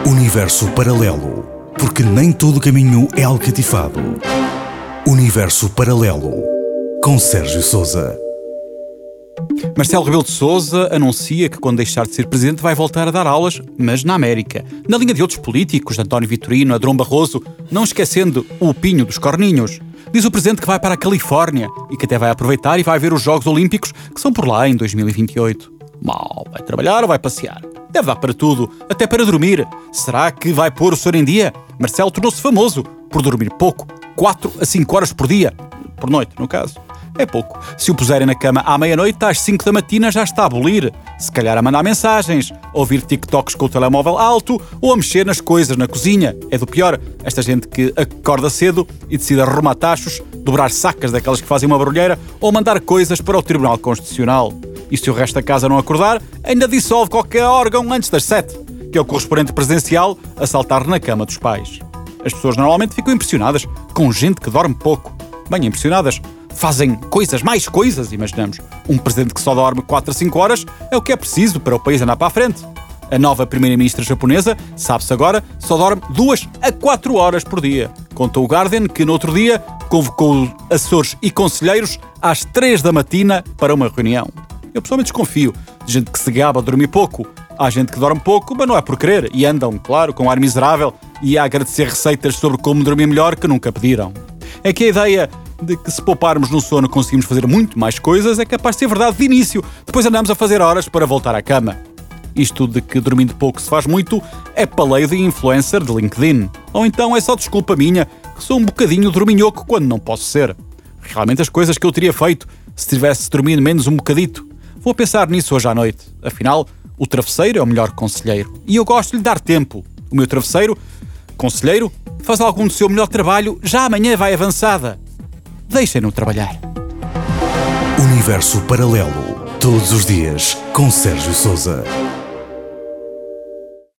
Universo paralelo, porque nem todo caminho é alcatifado. Universo paralelo, com Sérgio Sousa. Marcelo Rebelo de Sousa anuncia que quando deixar de ser presidente vai voltar a dar aulas, mas na América. Na linha de outros políticos, António Vitorino, Adrão Barroso, não esquecendo o Pinho dos Corninhos. Diz o presidente que vai para a Califórnia e que até vai aproveitar e vai ver os Jogos Olímpicos, que são por lá em 2028. Mal, vai trabalhar ou vai passear? Deve dar para tudo, até para dormir. Será que vai pôr o sono em dia? Marcelo tornou-se famoso por dormir pouco, 4 a 5 horas por dia. Por noite, no caso. É pouco. Se o puserem na cama à meia-noite, às 5 da matina já está a abolir. Se calhar a mandar mensagens, a ouvir TikToks com o telemóvel alto ou a mexer nas coisas na cozinha. É do pior. Esta gente que acorda cedo e decide arrumar tachos, dobrar sacas daquelas que fazem uma barulheira ou mandar coisas para o Tribunal Constitucional. E se o resto da casa não acordar, ainda dissolve qualquer órgão antes das 7, que é o correspondente presidencial a saltar na cama dos pais. As pessoas normalmente ficam impressionadas com gente que dorme pouco. Bem impressionadas. Fazem mais coisas, imaginamos. Um presidente que só dorme 4 a 5 horas é o que é preciso para o país andar para a frente. A nova primeira-ministra japonesa, sabe-se agora, só dorme 2 a 4 horas por dia. Contou o Guardian que no outro dia convocou assessores e conselheiros às 3 da matina para uma reunião. Eu pessoalmente desconfio de gente que se gaba a dormir pouco. Há gente que dorme pouco, mas não é por querer. E andam, claro, com um ar miserável e a agradecer receitas sobre como dormir melhor que nunca pediram. É que a ideia de que se pouparmos no sono conseguimos fazer muito mais coisas é capaz de ser verdade de início. Depois andamos a fazer horas para voltar à cama. Isto de que dormindo pouco se faz muito é paleio de influencer de LinkedIn. Ou então é só desculpa minha, que sou um bocadinho dorminhoco quando não posso ser. Realmente as coisas que eu teria feito se tivesse dormido menos um bocadito. Vou pensar nisso hoje à noite. Afinal, o travesseiro é o melhor conselheiro. E eu gosto de lhe dar tempo. O meu travesseiro, conselheiro, faz algum do seu melhor trabalho, já amanhã vai avançada. Deixem-no trabalhar. Universo paralelo, todos os dias, com Sérgio Sousa.